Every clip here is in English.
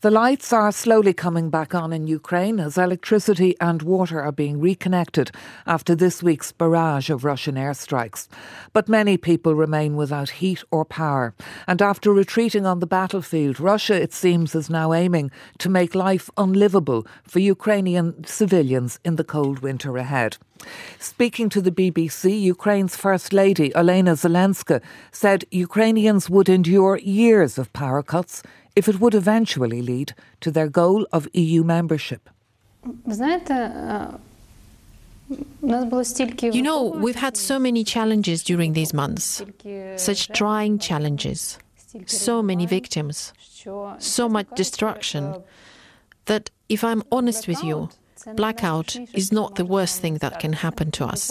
The lights are slowly coming back on in Ukraine as electricity and water are being reconnected after this week's barrage of Russian airstrikes. But many people remain without heat or power. And after retreating on the battlefield, Russia, it seems, is now aiming to make life unlivable for Ukrainian civilians in the cold winter ahead. Speaking to the BBC, Ukraine's First Lady, Olena Zelenska, said Ukrainians would endure years of power cuts if it would eventually lead to their goal of EU membership. You know, we've had so many challenges during these months, such trying challenges, so many victims, so much destruction, that if I'm honest with you, blackout is not the worst thing that can happen to us.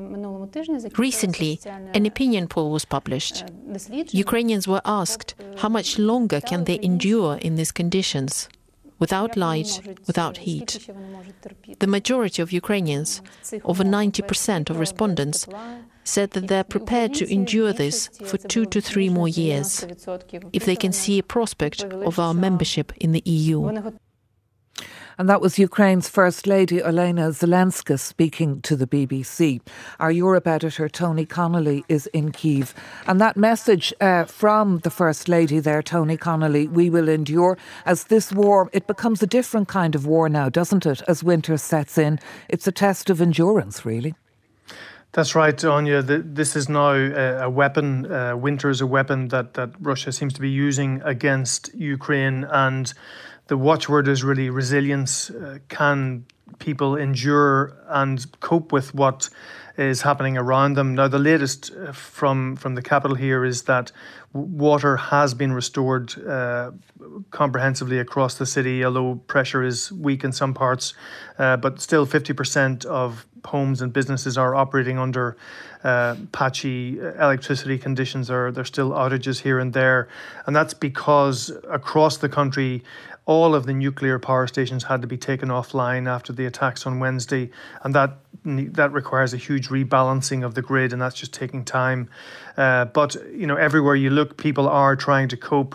Recently, an opinion poll was published. Ukrainians were asked how much longer can they endure in these conditions, without light, without heat. The majority of Ukrainians, over 90% of respondents, said that they're prepared to endure this for 2 to 3 more years, if they can see a prospect of our membership in the EU. And that was Ukraine's First Lady, Olena Zelenska, speaking to the BBC. Our Europe editor, Tony Connolly, is in Kyiv. And that message from the First Lady there, Tony Connolly, we will endure, as this war, it becomes a different kind of war now, doesn't it, as winter sets in? It's a test of endurance, really. That's right, Anya. This is now a weapon. Winter is a weapon that Russia seems to be using against Ukraine, and the watchword is really resilience. Can people endure and cope with what is happening around them? Now, the latest from the capital here is that water has been restored comprehensively across the city, although pressure is weak in some parts. But still 50% of homes and businesses are operating under patchy electricity conditions. There's still outages here and there. And that's because across the country, all of the nuclear power stations had to be taken offline after the attacks on Wednesday, and that requires a huge rebalancing of the grid, and that's just taking time. But everywhere you look, people are trying to cope.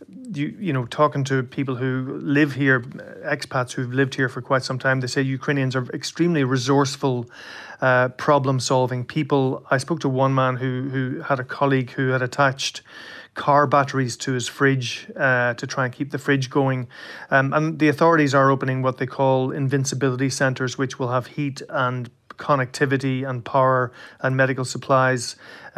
Talking to people who live here, expats who've lived here for quite some time, they say Ukrainians are extremely resourceful, problem-solving people. I spoke to one man who had a colleague who had attached car batteries to his fridge to try and keep the fridge going. And the authorities are opening what they call invincibility centres, which will have heat and connectivity and power and medical supplies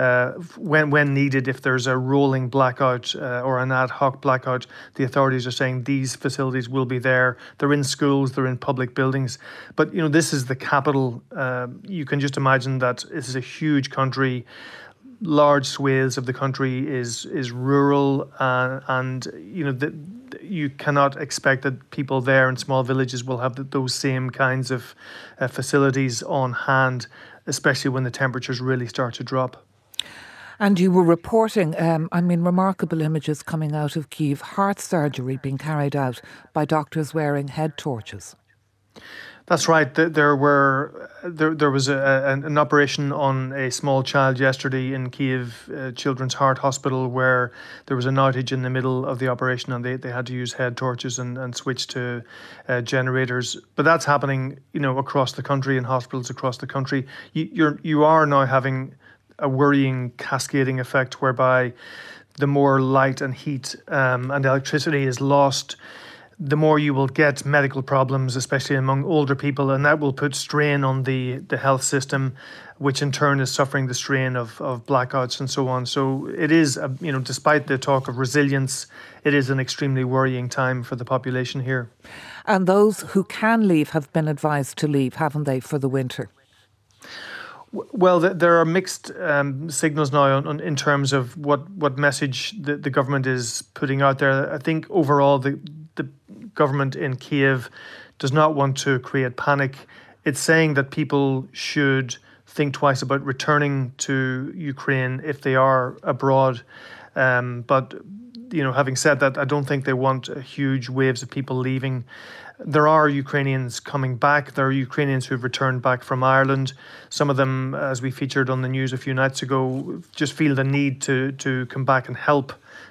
when needed. If there's a rolling blackout or an ad hoc blackout, the authorities are saying these facilities will be there. They're in schools, they're in public buildings. But, this is the capital. You can just imagine that this is a huge country. Large swathes of the country is rural, and you cannot expect that people there in small villages will have those same kinds of facilities on hand, especially when the temperatures really start to drop. And you were reporting, remarkable images coming out of Kyiv, heart surgery being carried out by doctors wearing head torches. That's right. There was an operation on a small child yesterday in Kyiv Children's Heart Hospital, where there was an outage in the middle of the operation, and they had to use head torches and switch to generators. But that's happening, across the country, in hospitals across the country. You are now having a worrying cascading effect, whereby the more light and heat and electricity is lost, the more you will get medical problems, especially among older people, and that will put strain on the health system, which in turn is suffering the strain of blackouts and so on. So it is, despite the talk of resilience, it is an extremely worrying time for the population here. And those who can leave have been advised to leave, haven't they, for the winter? Well, there are mixed signals now in terms of what message the government is putting out there. I think overall the government in Kyiv does not want to create panic. It's saying that people should think twice about returning to Ukraine if they are abroad. But having said that, I don't think they want huge waves of people leaving. There are Ukrainians coming back. There are Ukrainians who've returned back from Ireland. Some of them, as we featured on the news a few nights ago, just feel the need to come back and help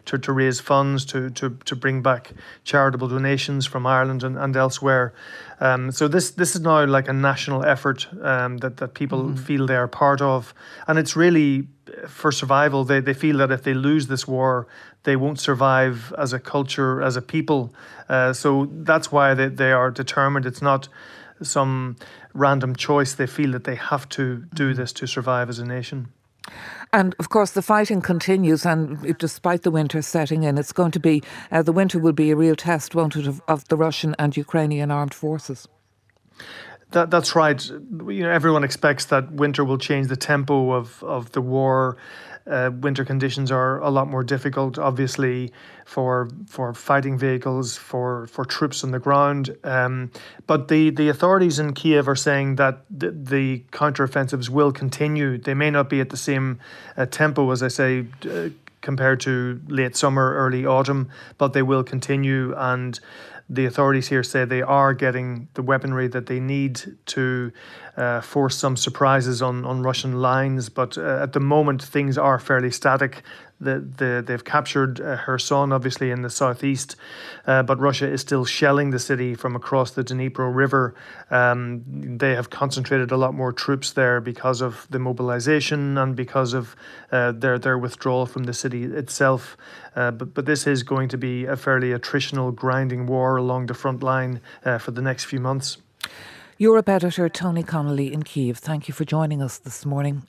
to raise funds, to bring back charitable donations from Ireland and elsewhere. So this is now like a national effort that people feel they are part of. And it's really for survival. They feel that if they lose this war, they won't survive as a culture, as a people. So that's why they are determined. It's not some random choice. They feel that they have to do this to survive as a nation. And of course the fighting continues, and despite the winter setting in, it's going to be, the winter will be a real test, won't it, of the Russian and Ukrainian armed forces? That's right. Everyone expects that winter will change the tempo of the war. Winter conditions are a lot more difficult, obviously, for fighting vehicles, for troops on the ground. But the authorities in Kiev are saying that the counteroffensives will continue. They may not be at the same tempo, as I say, compared to late summer, early autumn, but they will continue. And the authorities here say they are getting the weaponry that they need to force some surprises on Russian lines. But at the moment, things are fairly static. They've captured Kherson, obviously, in the southeast, but Russia is still shelling the city from across the Dnipro River. They have concentrated a lot more troops there because of the mobilization and because of their withdrawal from the city itself. But this is going to be a fairly attritional, grinding war along the front line for the next few months. Europe editor Tony Connolly in Kyiv, thank you for joining us this morning.